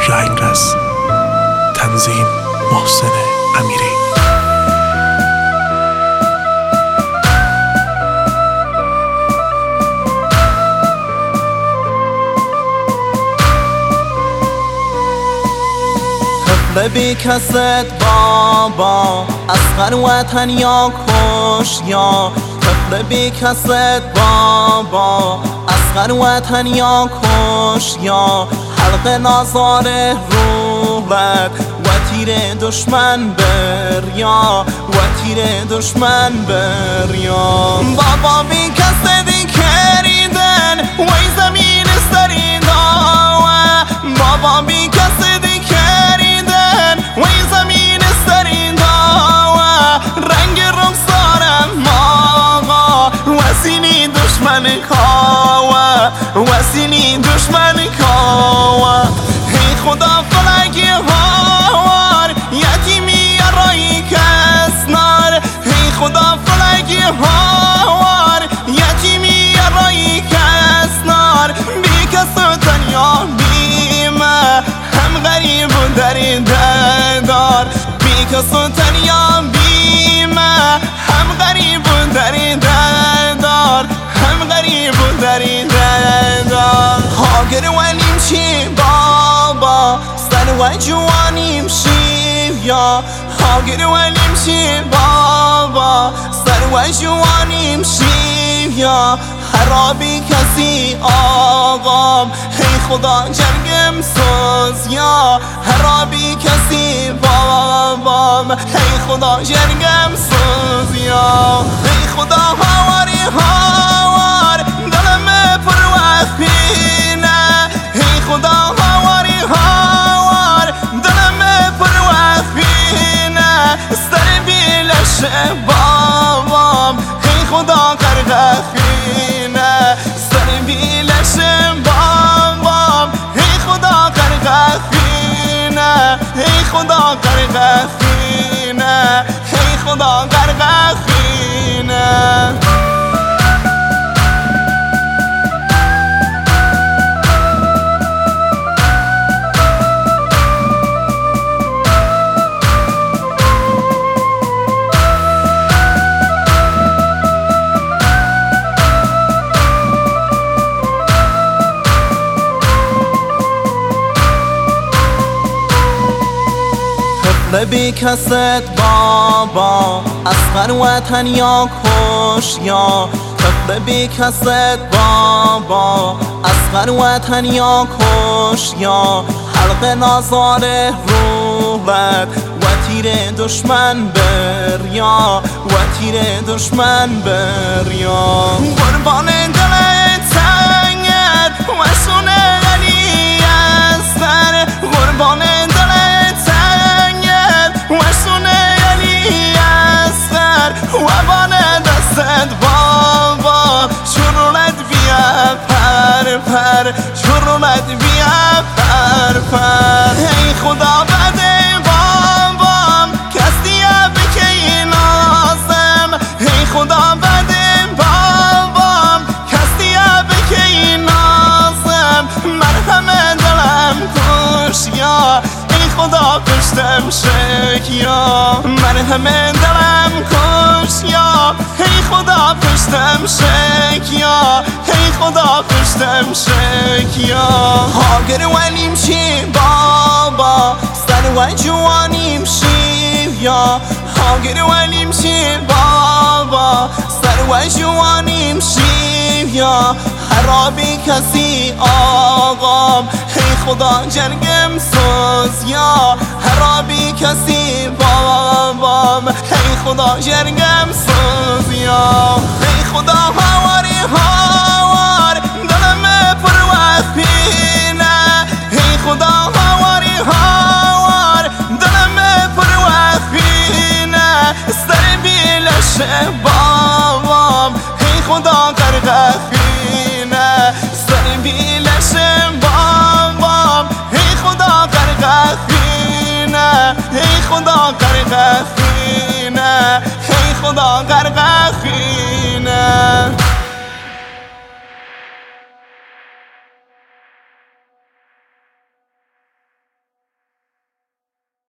رنگرز. تنظیم محسن امیری. بی کست بابا اصغر وطن یا کش یا طفل بی کست بابا اصغر وطن یا کش یا حلق نازار روبت و تیر دشمن بریا و تیر دشمن بریا بابا بی کست دی کریدن وی زمین سریدا بابا بی کست دی وی زمین سریدا رنگ رخسارم آقا وسینی دشمن کاوا وسینی دشمن کاوا ای خدا فلکی هاوار یتیمی رایی کسنار ای خدا فلکی هاوار یتیمی رایی کسنار بی کس و تنیا بیمه هم غریب و دار بی کس و تنیا بیمه هم غریب و دار هم غریب و دار هاگر ولیم چی بابا سر و جوانیم شیویا هاگر ولیم چی بابا سر و جوانیم شیویا خرابی کسی آقام ای خدا جرگم سوز یا خرابی کسی بابام ای خدا جرگم سوز یا ای خدا هاواری هاوار دلم پر وقت بینه ای خدا هاواری هاوار دلم پر وقت بینه سر بیلش بابام ای خدا قرقه خینه سر بیلش بابام ای خدا قرقه خینه ای خدا قرقه خینه ای خدا قرقه خینه بی کست بابا اصغر وطن یا کش یا طفل بی کست بابا اصغر وطن یا کش یا حلق نازار روبت و تیر دشمن بریا و تیر دشمن بریا قربان دلت تنگت و سونه غلی استر قربان و بانه دستت بابا شرونت بیا پر شرونت بیا پر ای خدا بده بابام کسیه بکی نازم ای خدا بده بابام کسیه بکی نازم مرهم دلم کش یا ای خدا پشتم شک یا مرهم دلم کش یا ای خدا پشتم شک یا ای خدا پشتم شک یا هاگر ولیم چی بابا سر و جوانیم شیو یا هاگر ولیم چی بابا سر و جوانیم شیو یا خرابی کسی آقام ای خدا جرگم سوز یا خرابی کسی بابام ای خدا جرگم سوز یا ای خدا هاواری هاوار دلم پر وقت بینه ای خدا هاواری هاوار دلم پر وقت بینه سر بیلش بابام ای خدا قرقه خینه سر بیلش بابام ای خدا قرقه خینه ای خدا قرقه خینه ای خدا قرقه خینه